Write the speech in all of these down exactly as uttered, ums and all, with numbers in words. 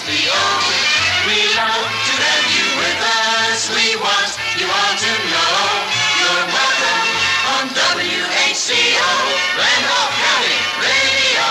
C O. We love to have you with us. We want you all to know you're welcome on W H C O, Randolph County Radio.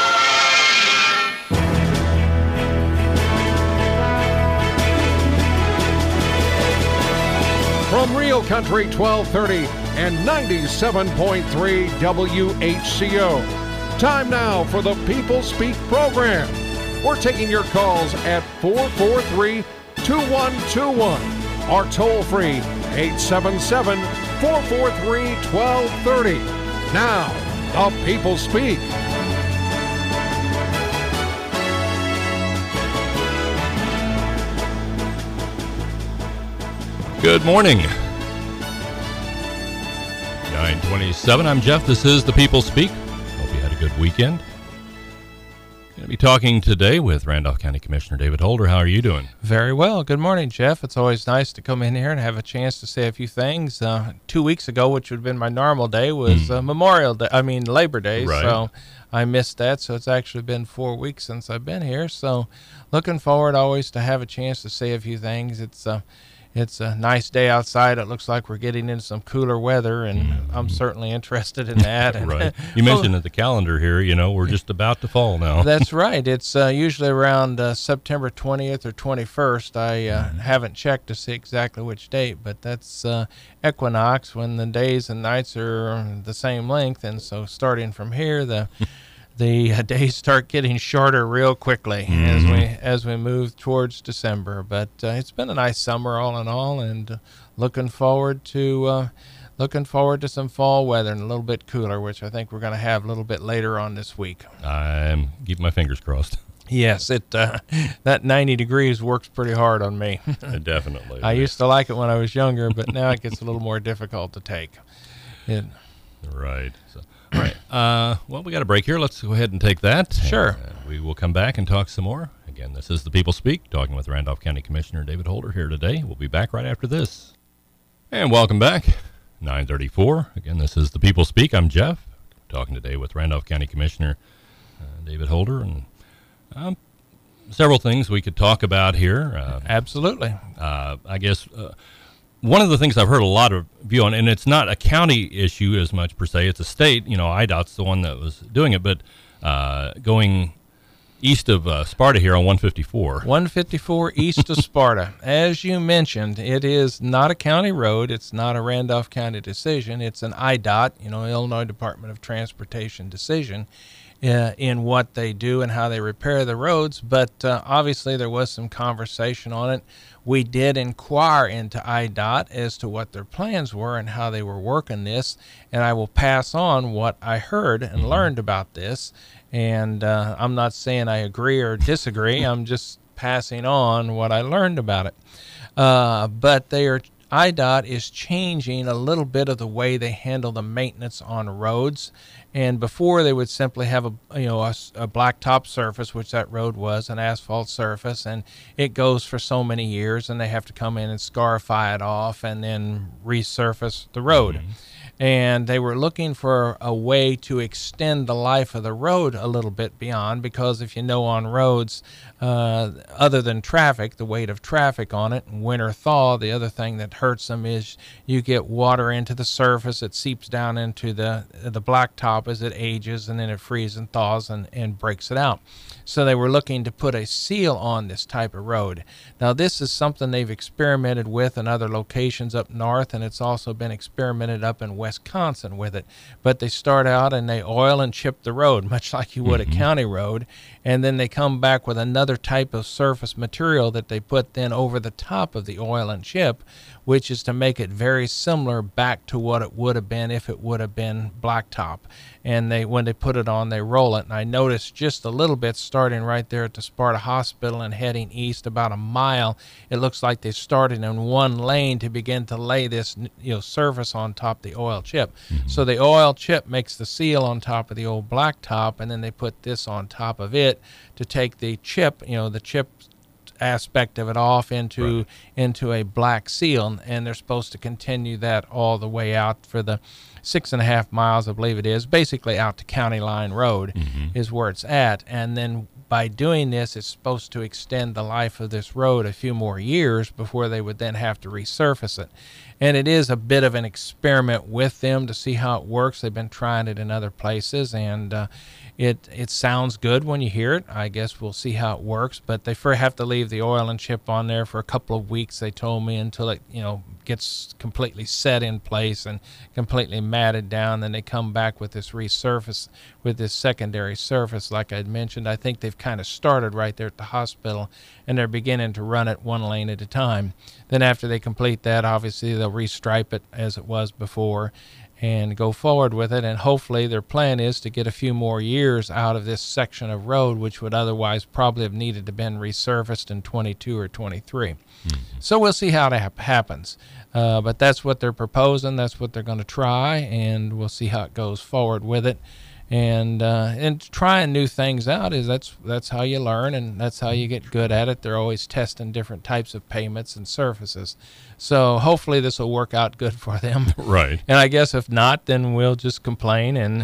From Real Country twelve thirty and ninety-seven point three W H C O. Time now for the People Speak program. We're taking your calls at four four three, two one two one or toll free eight seven seven, four four three, one two three zero. Now, the People Speak. Good morning. nine twenty-seven. I'm Jeff. This is The People Speak. Hope you had a good weekend. Going to be talking today with Randolph County Commissioner David Holder. How are you doing? Very well. Good morning, Jeff. It's always nice to come in here and have a chance to say a few things. Uh, two weeks ago, which would have been my normal day, was Mm. uh, Memorial Day. I mean, Labor Day. Right. So I missed that. So it's actually been four weeks since I've been here. So looking forward always to have a chance to say a few things. It's uh, It's a nice day outside. It looks like we're getting into some cooler weather, and I'm certainly interested in that. And, Right. You mentioned at the calendar here, you know, we're just about to fall now. That's right. It's uh, usually around uh, September twentieth or twenty-first. I uh, haven't checked to see exactly which date, but that's uh, equinox, when the days and nights are the same length. And so starting from here, the the uh, days start getting shorter real quickly Mm-hmm. as we as we move towards December. But uh, it's been a nice summer all in all, and uh, looking forward to uh, looking forward to some fall weather and a little bit cooler, which I think we're going to have a little bit later on this week. I'm keeping my fingers crossed. Yes, it uh, that ninety degrees works pretty hard on me. Definitely. I used to like it when I was younger, but now it gets a little more difficult to take. It, Right. So, all right. Uh, well, we got a break here. Let's go ahead and take that. Sure. And, uh, we will come back and talk some more. Again, this is The People Speak, talking with Randolph County Commissioner David Holder here today. We'll be back right after this. And welcome back. nine thirty-four. Again, this is The People Speak. I'm Jeff, talking today with Randolph County Commissioner uh, David Holder. And um, several things we could talk about here. Uh, absolutely. uh, I guess... Uh, One of the things I've heard a lot of view on, and it's not a county issue as much per se, it's a state, you know, I D O T's the one that was doing it, but uh, going east of uh, Sparta here on one fifty-four. one fifty-four east of Sparta. As you mentioned, it is not a county road. It's not a Randolph County decision. It's an I D O T, you know, Illinois Department of Transportation decision uh, in what they do and how they repair the roads. But uh, obviously there was some conversation on it. We did inquire into I D O T as to what their plans were and how they were working this, and I will pass on what I heard and learned about this. And uh, I'm not saying I agree or disagree. I'm just passing on what I learned about it. Uh, but they are I D O T is changing a little bit of the way they handle the maintenance on roads. And before, they would simply have a you know a, a blacktop surface, which that road was, an asphalt surface, and it goes for so many years, and they have to come in and scarify it off and then resurface the road. Mm-hmm. And they were looking for a way to extend the life of the road a little bit beyond, because if you know on roads, uh, other than traffic, the weight of traffic on it, and winter thaw, the other thing that hurts them is you get water into the surface, it seeps down into the the blacktop as it ages, and then it freezes and thaws and, and breaks it out. So they were looking to put a seal on this type of road. Now, this is something they've experimented with in other locations up north, and it's also been experimented up in Wisconsin with it. But they start out and they oil and chip the road, much like you would mm-hmm. a county road, and then they come back with another type of surface material that they put then over the top of the oil and chip, which is to make it very similar back to what it would have been if it would have been blacktop. And they, when they put it on, they roll it. And I noticed just a little bit starting right there at the Sparta Hospital and heading east about a mile, it looks like they started in one lane to begin to lay this you know surface on top of the oil chip. Mm-hmm. So the oil chip makes the seal on top of the old blacktop, and then they put this on top of it to take the chip, you know, the chip aspect of it off into right. into a black seal, and they're supposed to continue that all the way out for the six and a half miles, I believe it is, basically out to County Line Road mm-hmm. is where it's at. And then by doing this, it's supposed to extend the life of this road a few more years before they would then have to resurface it. And it is a bit of an experiment with them to see how it works. They've been trying it in other places, and uh, it it sounds good when you hear it. I guess we'll see how it works. But they first have to leave the oil and chip on there for a couple of weeks, they told me, until it you know gets completely set in place and completely matted down. Then they come back with this resurface, with this secondary surface, like I'd mentioned. I think they've kind of started right there at the hospital, and they're beginning to run it one lane at a time. Then after they complete that, obviously they'll restripe it as it was before and go forward with it. And hopefully their plan is to get a few more years out of this section of road, which would otherwise probably have needed to been resurfaced in twenty-two or twenty-three. Mm-hmm. So we'll see how that happens. Uh, but that's what they're proposing. That's what they're going to try, and we'll see how it goes forward with it. And uh, and trying new things out is that's that's how you learn, and that's how you get good at it. They're always testing different types of pavements and surfaces. So hopefully this will work out good for them. Right. And I guess if not, then we'll just complain, and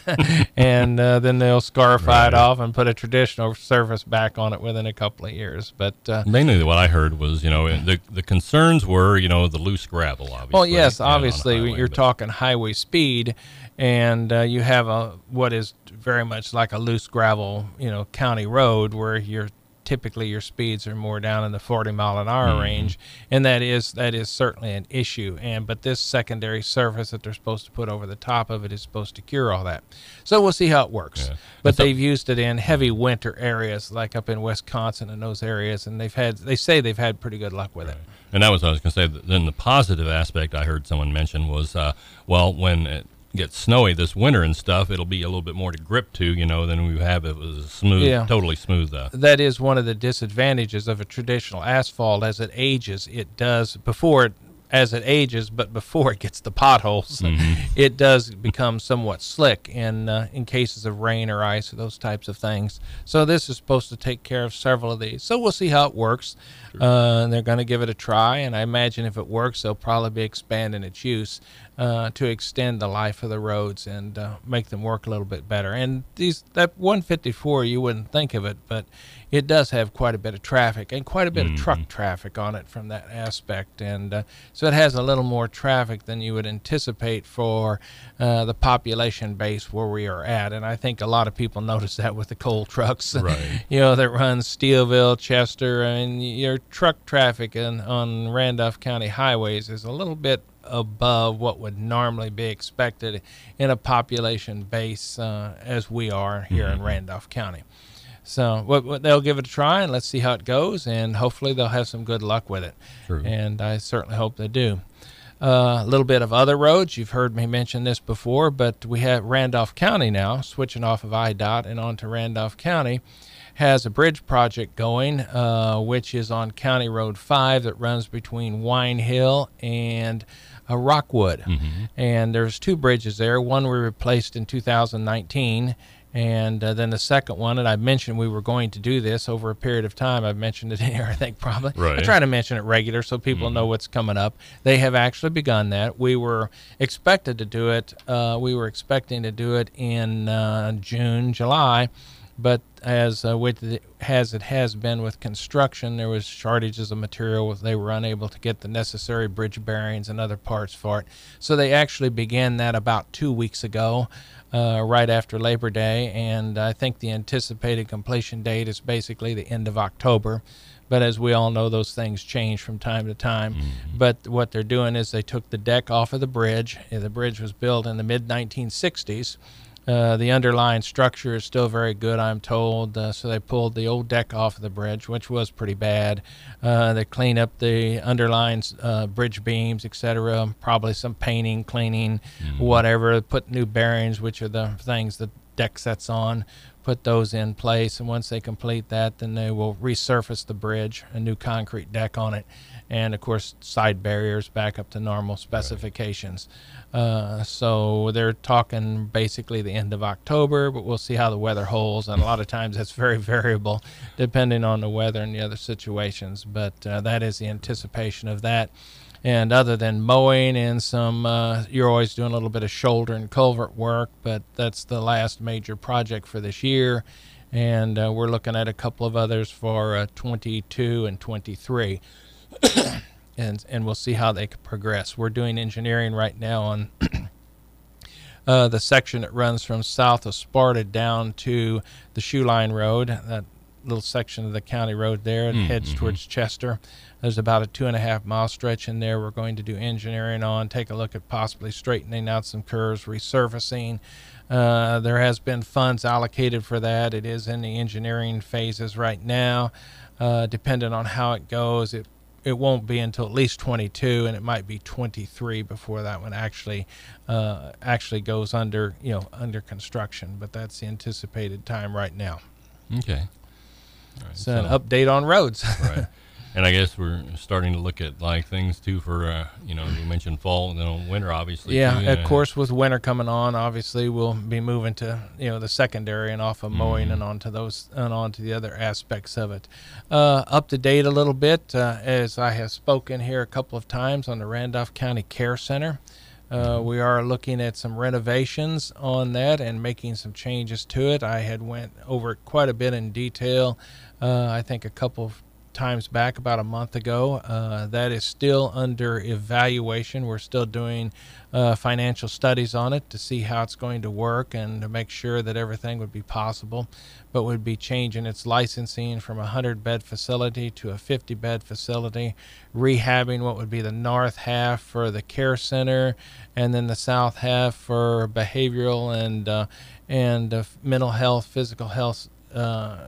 and uh, then they'll scarify right. it off and put a traditional surface back on it within a couple of years. But uh, mainly what I heard was, you know, the the concerns were, you know, the loose gravel, obviously. Well, yes, you know, obviously, highway, you're but... talking highway speed, and uh, you have a what is very much like a loose gravel, you know, county road where you're typically your speeds are more down in the forty mile an hour mm-hmm. range, and that is that is certainly an issue. And but this secondary surface that they're supposed to put over the top of it is supposed to cure all that. So we'll see how it works. Yeah. But so, they've used it in heavy winter areas, like up in Wisconsin and those areas, and they've had they say they've had pretty good luck with right. it. And that was what I was going to say. Then the positive aspect I heard someone mention was, uh, well, when it gets snowy this winter and stuff, it'll be a little bit more to grip to, you know, than we have if it was smooth, yeah. totally smooth. Uh. That is one of the disadvantages of a traditional asphalt. As it ages, it does, before it, as it ages, but before it gets the potholes, mm-hmm. it does become somewhat slick in uh, in cases of rain or ice or those types of things. So this is supposed to take care of several of these. So we'll see how it works. Sure. Uh, they're going to give it a try, and I imagine if it works, they'll probably be expanding its use uh, to extend the life of the roads and uh, make them work a little bit better. And these that one fifty-four, you wouldn't think of it, but it does have quite a bit of traffic and quite a bit mm-hmm. of truck traffic on it from that aspect. And uh, so it has a little more traffic than you would anticipate for uh, the population base where we are at. And I think a lot of people notice that with the coal trucks, right. you know, that run Steelville, Chester, and your truck traffic in, on Randolph County highways is a little bit above what would normally be expected in a population base uh, as we are here mm-hmm. in Randolph County. So what, what, they'll give it a try, and let's see how it goes, and hopefully they'll have some good luck with it. True. And I certainly hope they do. Uh, a little bit of other roads. You've heard me mention this before, but we have Randolph County now, switching off of I D O T and onto Randolph County, has a bridge project going, uh, which is on County Road five that runs between Wine Hill and uh, Rockwood. Mm-hmm. And there's two bridges there. One we replaced in two thousand nineteen, and uh, then the second one, and I mentioned we were going to do this over a period of time. I've mentioned it in here, I think, probably. Right. I try to mention it regular so people mm-hmm. know what's coming up. They have actually begun that. We were expected to do it. Uh, we were expecting to do it in uh, June, July, but as uh, with the, as it has been with construction, there was shortages of material. They were unable to get the necessary bridge bearings and other parts for it. So they actually began that about two weeks ago. Uh, right after Labor Day, and I think the anticipated completion date is basically the end of October. But as we all know, those things change from time to time. Mm-hmm. But what they're doing is they took the deck off of the bridge. The bridge was built in the mid nineteen sixties. Uh, the underlying structure is still very good, I'm told. Uh, so they pulled the old deck off of the bridge, which was pretty bad. Uh, they cleaned up the underlying uh, bridge beams, et cetera. Probably some painting, cleaning, mm-hmm. whatever. Put new bearings, which are the things the deck sets on. Put those in place, and once they complete that, then they will resurface the bridge, a new concrete deck on it, and of course side barriers back up to normal specifications. Right. Uh, so they're talking basically the end of October, but we'll see how the weather holds, and a lot of times that's very variable depending on the weather and the other situations, but uh, that is the anticipation of that. And other than mowing and some, uh, you're always doing a little bit of shoulder and culvert work, but that's the last major project for this year. and uh, we're looking at a couple of others for uh, twenty-two and twenty-three. and and we'll see how they can progress. We're doing engineering right now on uh, the section that runs from south of Sparta down to the Shoe Line Road, that little section of the county road there. It mm-hmm. heads towards Chester. There's about a two and a half mile stretch in there we're going to do engineering on, take a look at possibly straightening out some curves, resurfacing. Uh, there has been funds allocated for that. It is in the engineering phases right now. Uh, depending on how it goes, it it won't be until at least twenty-two, and it might be twenty-three before that one actually uh, actually goes under you know under construction. But that's the anticipated time right now. Okay. All right, so, so an update on roads. Right. And I guess we're starting to look at like things too for uh, you know we mentioned fall and then winter obviously. Yeah, too, of uh, course with winter coming on, obviously we'll be moving to you know the secondary and off of mowing mm-hmm. and onto those and onto the other aspects of it. Uh, up to date a little bit uh, as I have spoken here a couple of times on the Randolph County Care Center. Uh, we are looking at some renovations on that and making some changes to it. I had went over it quite a bit in detail. Uh, I think a couple of times back about a month ago. Uh, that is still under evaluation. We're still doing uh, financial studies on it to see how it's going to work and to make sure that everything would be possible, but would be changing its licensing from a hundred bed facility to a fifty bed facility, rehabbing what would be the north half for the care center and then the south half for behavioral and uh, and uh, mental health, physical health uh,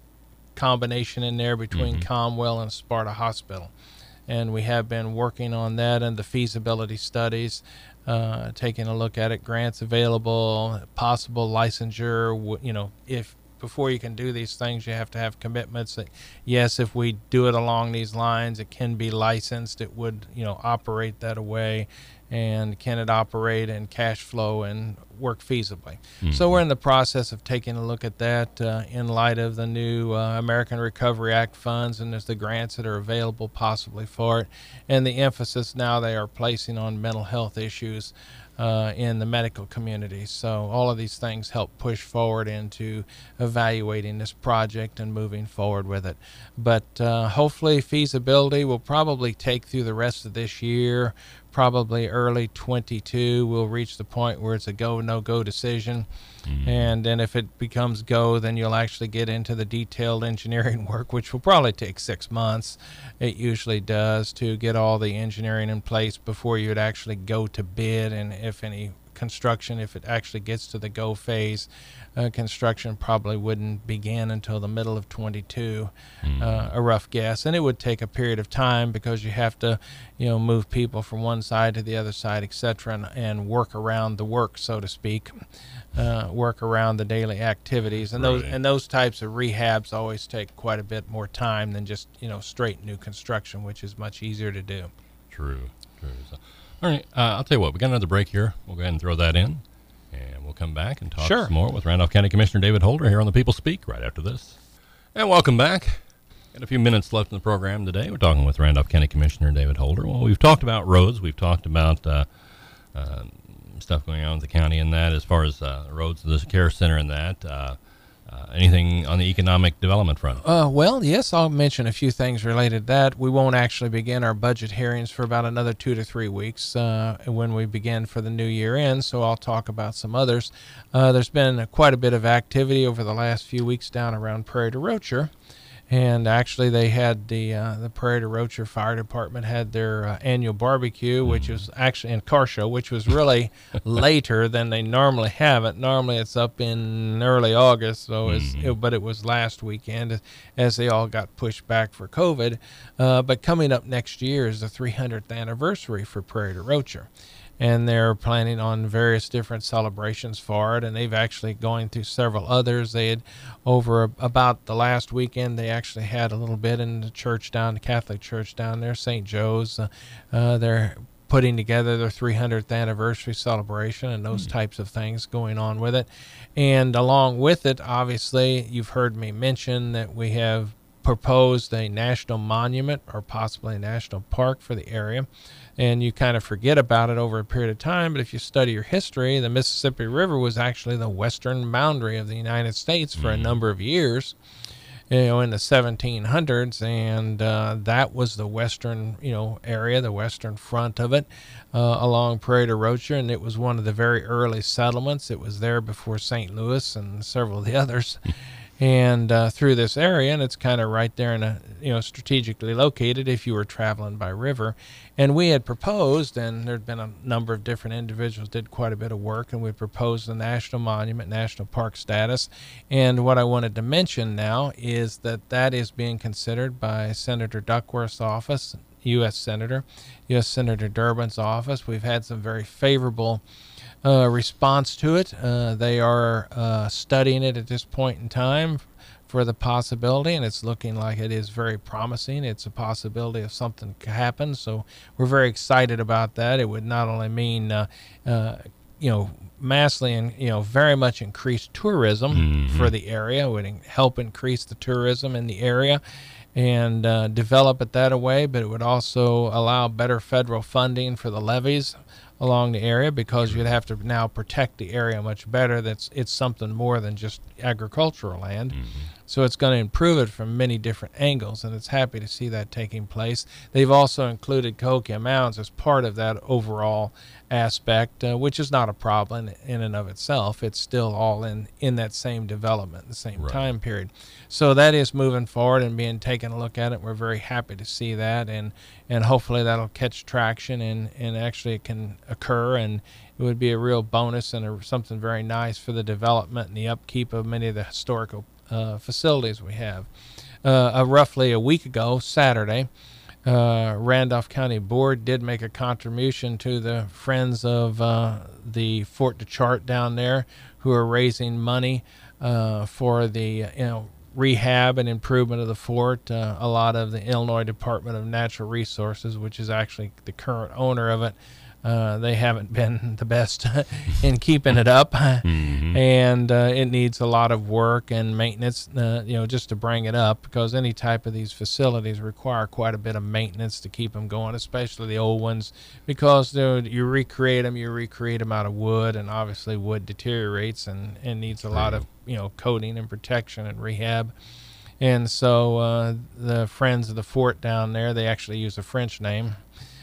combination in there between mm-hmm. Comwell and Sparta Hospital. And we have been working on that and the feasibility studies, uh, taking a look at it, grants available, possible licensure. You know, if before you can do these things, you have to have commitments that, yes, if we do it along these lines, it can be licensed. It would, you know, operate that way. And can it operate and cash flow and work feasibly? Mm-hmm. So we're in the process of taking a look at that uh, in light of the new uh, American Recovery Act funds, and there's the grants that are available possibly for it, and the emphasis now they are placing on mental health issues uh, in the medical community. So all of these things help push forward into evaluating this project and moving forward with it. But uh, hopefully feasibility will probably take through the rest of this year. Probably early twenty-two we'll reach the point where it's a go no go decision. Mm-hmm. And then if it becomes go, then you'll actually get into the detailed engineering work, which will probably take six months. It usually does, to get all the engineering in place before you would actually go to bid. And if any construction, if it actually gets to the go phase, uh, construction probably wouldn't begin until the middle of twenty-two, mm. uh, a rough guess. And it would take a period of time because you have to, you know, move people from one side to the other side, et cetera, and, and work around the work, so to speak, uh, work around the daily activities. And those right. and those types of rehabs always take quite a bit more time than just, you know, straight new construction, which is much easier to do. True, true. So, all right, uh, I'll tell you what, we got another break here. We'll go ahead and throw that in, and we'll come back and talk sure. some more with Randolph County Commissioner David Holder here on the People Speak right after this. And welcome back. Got a few minutes left in the program today. We're talking with Randolph County Commissioner David Holder. Well, we've talked about roads. We've talked about uh, uh, stuff going on in the county and that, as far as uh, roads, the care center and that. Uh, Uh, anything on the economic development front? Uh, well, yes, I'll mention a few things related to that. We won't actually begin our budget hearings for about another two to three weeks uh, when we begin for the new year end, so I'll talk about some others. Uh, there's been quite a bit of activity over the last few weeks down around Prairie du Rocher. And actually, they had the uh, the Prairie du Rocher Fire Department had their uh, annual barbecue, which was actually in car show, which was really later than they normally have it. Normally, it's up in early August, so it's, it, but it was last weekend as they all got pushed back for COVID. Uh, but coming up next year is the three hundredth anniversary for Prairie du Rocher. And they're planning on various different celebrations for it, and they've actually going through several others. They had, over about the last weekend, they actually had a little bit in the church down, the Catholic church down there, Saint Joe's. Uh, uh, they're putting together their three hundredth anniversary celebration and those mm-hmm. types of things going on with it. And along with it, obviously, you've heard me mention that we have proposed a national monument or possibly a national park for the area. And you kind of forget about it over a period of time, but if you study your history, the Mississippi River was actually the western boundary of the United States for a number of years, you know, in the seventeen hundreds, and uh, that was the western, you know, area, the western front of it, uh, along Prairie du Rocher, and it was one of the very early settlements. It was there before Saint Louis and several of the others. And uh, through this area, and it's kind of right there in a, you know, strategically located if you were traveling by river. And we had proposed, and there'd been a number of different individuals did quite a bit of work, and we proposed a national monument, national park status. And what I wanted to mention now is that that is being considered by Senator Duckworth's office, U S Senator, U S Senator Durbin's office. We've had some very favorable Uh, response to it. Uh, they are uh, studying it at this point in time for the possibility, and it's looking like it is very promising. It's a possibility of something could happen, so we're very excited about that. It would not only mean, uh, uh, you know, massively and, you know, very much increased tourism mm-hmm. for the area. It would in- help increase the tourism in the area and uh, develop it that way, but it would also allow better federal funding for the levees along the area, because you'd have to now protect the area much better. That's it's something more than just agricultural land. Mm-hmm. So it's going to improve it from many different angles, and it's happy to see that taking place. They've also included Cahokia Mounds as part of that overall aspect, uh, which is not a problem in and of itself. It's still all in, in that same development, the same right. time period. So that is moving forward and being taken a look at it. We're very happy to see that, and, and hopefully that'll catch traction and, and actually it can occur, and it would be a real bonus and a, something very nice for the development and the upkeep of many of the historical uh, facilities we have. Uh, uh, roughly a week ago, Saturday, uh, Randolph County Board did make a contribution to the Friends of uh, the Fort DeChart down there, who are raising money uh, for the you know rehab and improvement of the fort. Uh, a lot of the Illinois Department of Natural Resources, which is actually the current owner of it, Uh, they haven't been the best in keeping it up, mm-hmm. and uh, it needs a lot of work and maintenance, uh, you know, just to bring it up, because any type of these facilities require quite a bit of maintenance to keep them going, especially the old ones, because you know, you recreate them, you recreate them out of wood, and obviously wood deteriorates and, and needs a lot of, you know, coating and protection and rehab. And so uh, the Friends of the Fort down there, they actually use a French name,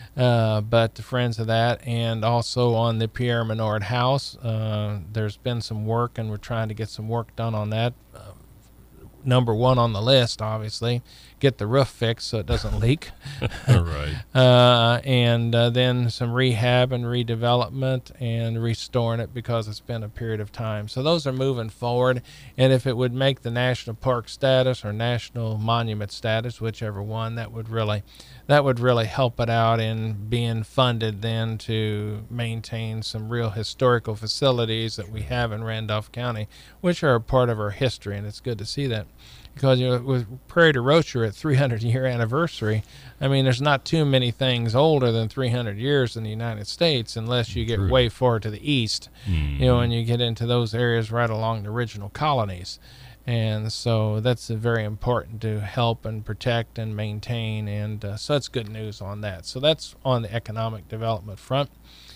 Uh, but the Friends of that, and also on the Pierre Menard House, uh, there's been some work, and we're trying to get some work done on that. Uh, number one on the list, obviously, get the roof fixed so it doesn't leak. Right. Uh, and uh, then some rehab and redevelopment and restoring it, because it's been a period of time. So those are moving forward, and if it would make the national park status or national monument status, whichever one, that would really that would really help it out in being funded then to maintain some real historical facilities that we have in Randolph County, which are a part of our history, and it's good to see that. Because, you know, with Prairie du Rocher at three hundred year anniversary, I mean, there's not too many things older than three hundred years in the United States, unless you get True. way way far to the east, mm-hmm. you know, and you get into those areas right along the original colonies. And so that's uh, very important to help and protect and maintain, and uh, so that's good news on that. So that's on the economic development front.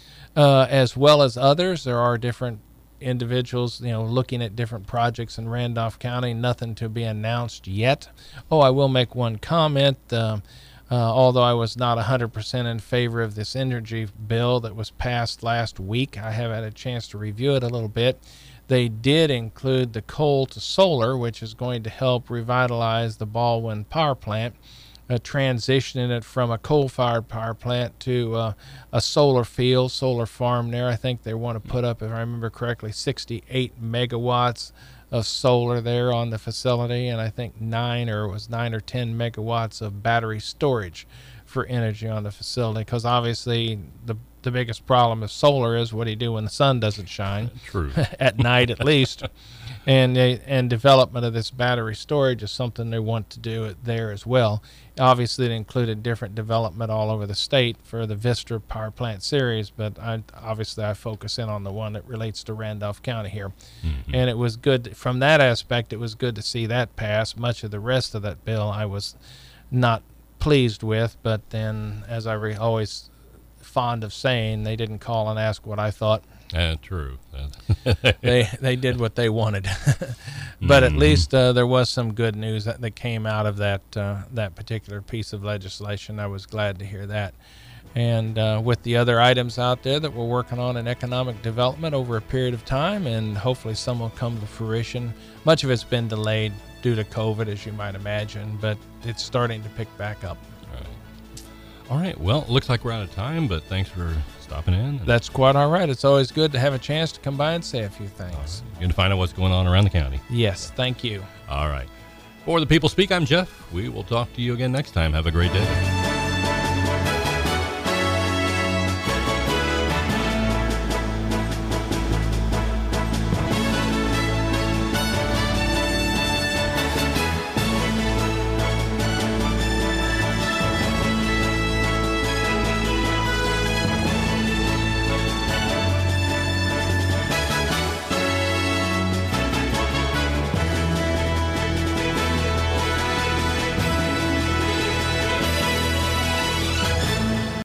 Uh, as well as others, there are different individuals, you know, looking at different projects in Randolph County. Nothing to be announced yet. Oh, I will make one comment. Uh, uh, although I was not one hundred percent in favor of this energy bill that was passed last week, I have had a chance to review it a little bit. They did include the coal to solar, which is going to help revitalize the Baldwin power plant, uh, transitioning it from a coal-fired power plant to uh, a solar field, solar farm there. I think they want to put up, if I remember correctly, sixty-eight megawatts of solar there on the facility, and I think nine or it was nine or ten megawatts of battery storage for energy on the facility, because obviously the the biggest problem with solar is what do you do when the sun doesn't shine? True. At night, at least. And they, and development of this battery storage is something they want to do it there as well. Obviously, it included different development all over the state for the Vista Power Plant series, but I, obviously I focus in on the one that relates to Randolph County here. Mm-hmm. And it was good, from that aspect, it was good to see that pass. Much of the rest of that bill I was not pleased with, but then, as I re- always fond of saying, they didn't call and ask what I thought. Uh, true. they they did what they wanted, but mm-hmm. at least uh, there was some good news that, that came out of that uh, that particular piece of legislation. I was glad to hear that. And uh, with the other items out there that we're working on in economic development over a period of time, and hopefully some will come to fruition. Much of it's been delayed due to COVID, as you might imagine, but it's starting to pick back up. All right. Well, it looks like we're out of time, but thanks for stopping in. That's quite all right. It's always good to have a chance to come by and say a few things. Right. Good to find out what's going on around the county. Yes, thank you. All right. For the People Speak, I'm Jeff. We will talk to you again next time. Have a great day.